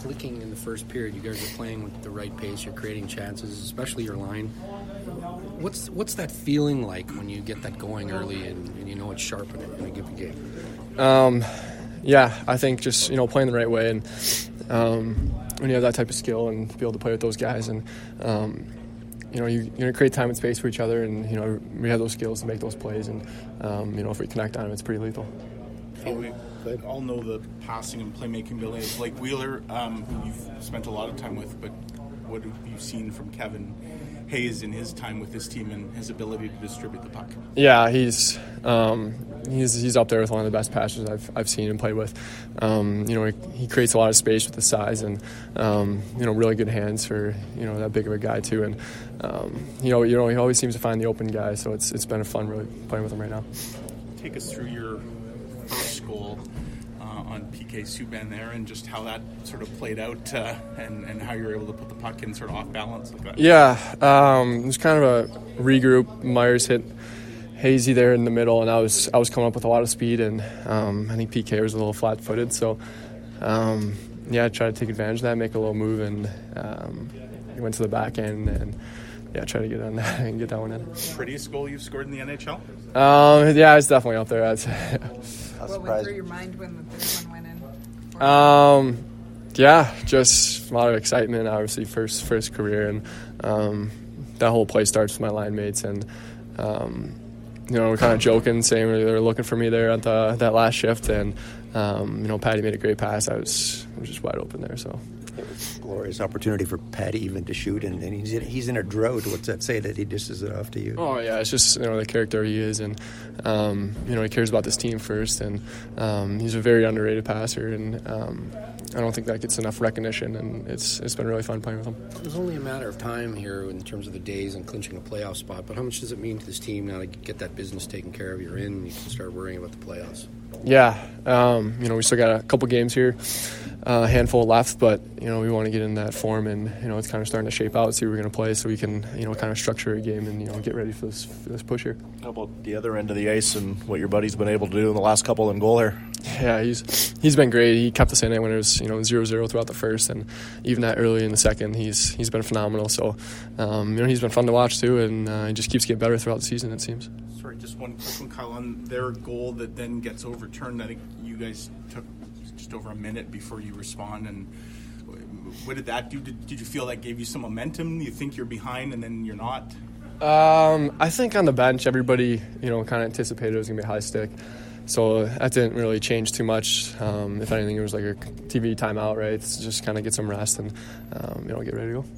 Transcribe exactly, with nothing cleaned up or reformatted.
clicking in the first period. You guys are playing with the right pace. You're creating chances, especially your line. What's what's that feeling like when you get that going early and, and you know it's sharp in a, in a given game? Um, yeah, I think just you know playing the right way, and um, when you have that type of skill and be able to play with those guys, and um, you know you, you're going to create time and space for each other, and you know we have those skills to make those plays, and um, you know if we connect on them, it's pretty lethal. Hey, we all know the passing and playmaking ability of Blake Wheeler, um, who you've spent a lot of time with, but what have you seen from Kevin Hayes in his time with this team and his ability to distribute the puck? Yeah, he's um, he's he's up there with one of the best passers I've I've seen him play with. Um, you know, he, he creates a lot of space with his size, and um, you know, really good hands for you know that big of a guy too. And um, you know, you know, he always seems to find the open guy. So it's it's been a fun really playing with him right now. Take us through your first goal uh, on P K Subban there, and just how that sort of played out, uh, and and how you were able to put the puck in sort of off balance like that. Yeah, um, it was kind of a regroup. Myers hit Hazy there in the middle, and I was I was coming up with a lot of speed, and um, I think P K was a little flat-footed, so um, yeah, I tried to take advantage of that, make a little move, and um, he went to the back end, and yeah, try to get on that and get that one in. Prettiest goal you've scored in the N H L? Um, yeah, it's definitely up there. I'd say. What went through your mind when the third one went in? Um, yeah, just a lot of excitement. Obviously, first first career, and um, that whole play starts with my line mates, and um, you know we're kind of joking, saying they were looking for me there at the that last shift, and um, you know Patty made a great pass. I was I was just wide open there, so. It was a glorious opportunity for Patty even to shoot, and, and he's, in, he's in a drought. What's that say that he dishes it off to you? Oh, yeah, it's just, you know, the character he is, and, um, you know, he cares about this team first, and um, he's a very underrated passer, and um, I don't think that gets enough recognition, and it's it's been really fun playing with him. It was only a matter of time here in terms of the days and clinching a playoff spot, but how much does it mean to this team now to get that business taken care of? You're in, and you can start worrying about the playoffs. Yeah, um, you know, we still got a couple games here, a uh, handful left, but, you know, we want to get in that form, and, you know, it's kind of starting to shape out, see who we're going to play, so we can, you know, kind of structure a game and, you know, get ready for this for this push here. How about the other end of the ice and what your buddy's been able to do in the last couple in goal here? Yeah, he's he's been great. He kept us in it when it was, you know, zero zero throughout the first, and even that early in the second, he's he's been phenomenal. So, um, you know, he's been fun to watch too, and uh, he just keeps getting better throughout the season, it seems. Sorry, just one quick one, Kyle, on their goal that then gets overturned. I think you guys took just over a minute before you respond, and what did that do? Did, did you feel that gave you some momentum? You think you're behind and then you're not? Um, I think on the bench, everybody, you know, kind of anticipated it was going to be a high stick. So that didn't really change too much. Um, if anything, it was like a T V timeout, right? It's just kind of get some rest and, um, you know, get ready to go.